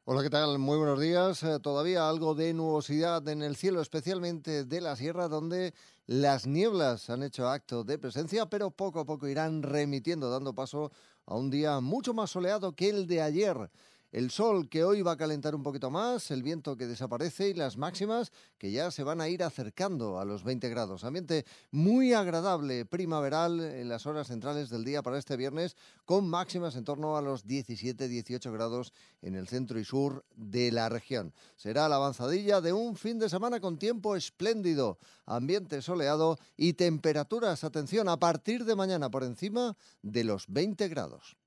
Hola, ¿qué tal? Muy buenos días. Todavía algo de nubosidad en el cielo, especialmente de la sierra, donde las nieblas han hecho acto de presencia, pero poco a poco irán remitiendo, dando paso a un día mucho más soleado que el de ayer. El sol que hoy va a calentar un poquito más, el viento que desaparece y las máximas que ya se van a ir acercando a los 20 grados. Ambiente muy agradable, primaveral en las horas centrales del día para este viernes, con máximas en torno a los 17-18 grados en el centro y sur de la región. Será la avanzadilla de un fin de semana con tiempo espléndido, ambiente soleado y temperaturas, atención, a partir de mañana por encima de los 20 grados.